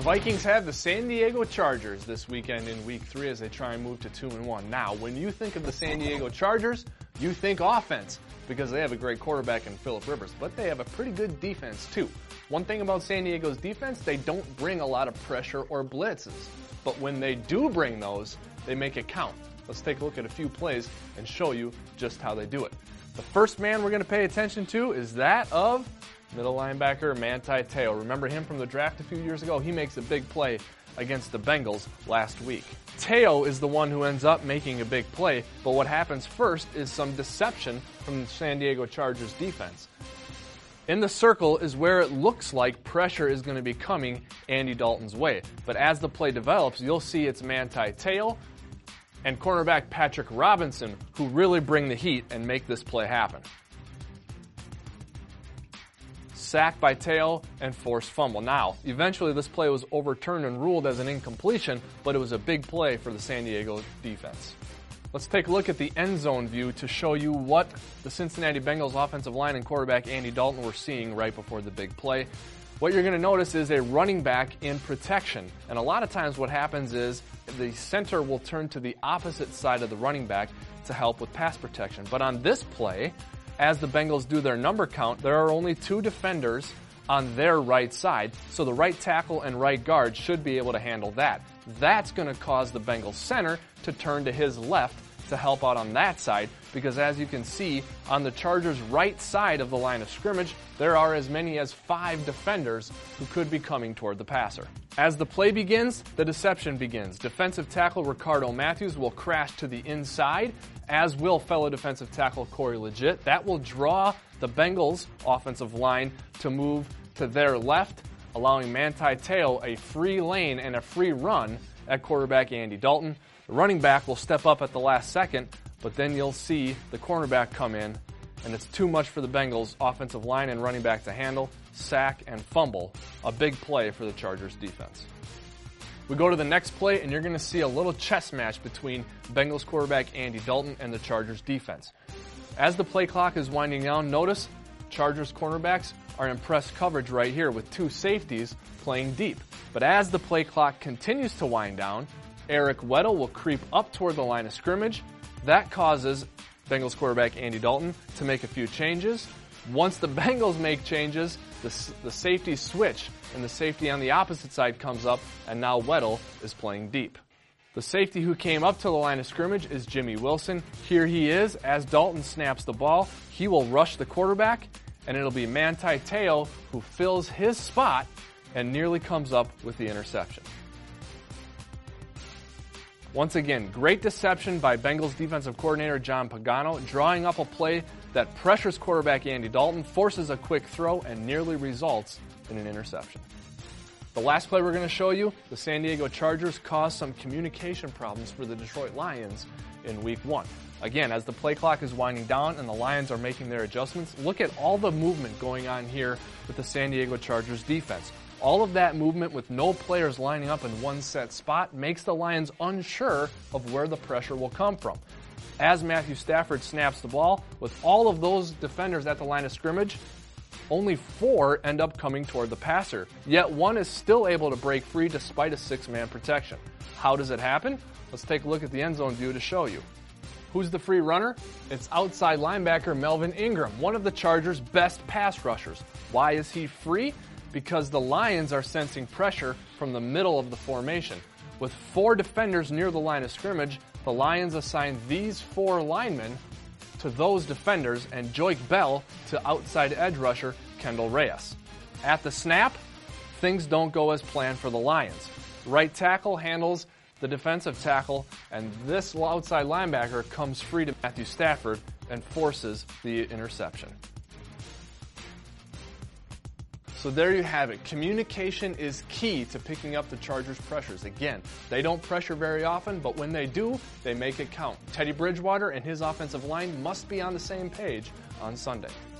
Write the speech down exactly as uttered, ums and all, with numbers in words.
Vikings have the San Diego Chargers this weekend in week three as they try and move to two and one. Now, when you think of the San Diego Chargers, you think offense because they have a great quarterback in Phillip Rivers, but they have a pretty good defense too. One thing about San Diego's defense, they don't bring a lot of pressure or blitzes, but when they do bring those, they make it count. Let's take a look at a few plays and show you just how they do it. The first man we're going to pay attention to is that of middle linebacker Manti Te'o. Remember him from the draft a few years ago? He makes a big play against the Bengals last week. Te'o is the one who ends up making a big play, but what happens first is some deception from the San Diego Chargers defense. In the circle is where it looks like pressure is going to be coming Andy Dalton's way, but as the play develops, you'll see it's Manti Te'o and cornerback Patrick Robinson who really bring the heat and make this play happen. Sacked by Te'o and forced fumble. Now, eventually this play was overturned and ruled as an incompletion, but it was a big play for the San Diego defense. Let's take a look at the end zone view to show you what the Cincinnati Bengals offensive line and quarterback Andy Dalton were seeing right before the big play. What you're going to notice is a running back in protection, and a lot of times what happens is the center will turn to the opposite side of the running back to help with pass protection. But on this play, as the Bengals do their number count, there are only two defenders on their right side, so the right tackle and right guard should be able to handle that. That's going to cause the Bengals center to turn to his left to help out on that side, because as you can see, on the Chargers' right side of the line of scrimmage, there are as many as five defenders who could be coming toward the passer. As the play begins, the deception begins. Defensive tackle Ricardo Matthews will crash to the inside, as will fellow defensive tackle Corey Liuget. That will draw the Bengals' offensive line to move to their left, allowing Manti Te'o a free lane and a free run at quarterback Andy Dalton. The running back will step up at the last second, but then you'll see the cornerback come in, and it's too much for the Bengals' offensive line and running back to handle. Sack and fumble. A big play for the Chargers defense. We go to the next play, and you're going to see a little chess match between Bengals quarterback Andy Dalton and the Chargers defense. As the play clock is winding down, notice Chargers cornerbacks are in press coverage right here with two safeties playing deep. But as the play clock continues to wind down, Eric Weddle will creep up toward the line of scrimmage. That causes Bengals quarterback Andy Dalton to make a few changes. Once the Bengals make changes, the, the safeties switch, and the safety on the opposite side comes up, and now Weddle is playing deep. The safety who came up to the line of scrimmage is Jimmy Wilson. Here he is. As Dalton snaps the ball, he will rush the quarterback, and it'll be Manti Te'o who fills his spot and nearly comes up with the interception. Once again, great deception by Bengals defensive coordinator John Pagano, drawing up a play that pressures quarterback Andy Dalton, forces a quick throw, and nearly results in an interception. The last play we're going to show you, the San Diego Chargers caused some communication problems for the Detroit Lions in week one. Again, as the play clock is winding down and the Lions are making their adjustments, look at all the movement going on here with the San Diego Chargers defense. All of that movement with no players lining up in one set spot makes the Lions unsure of where the pressure will come from. As Matthew Stafford snaps the ball, with all of those defenders at the line of scrimmage, only four end up coming toward the passer, yet one is still able to break free despite a six-man protection. How does it happen? Let's take a look at the end zone view to show you. Who's the free runner? It's outside linebacker Melvin Ingram, one of the Chargers' best pass rushers. Why is he free? Because the Lions are sensing pressure from the middle of the formation. With four defenders near the line of scrimmage, the Lions assign these four linemen to those defenders and Joique Bell to outside edge rusher Kendall Reyes. At the snap, things don't go as planned for the Lions. Right tackle handles the defensive tackle, and this outside linebacker comes free to Matthew Stafford and forces the interception. So there you have it. Communication is key to picking up the Chargers' pressures. Again, they don't pressure very often, but when they do, they make it count. Teddy Bridgewater and his offensive line must be on the same page on Sunday.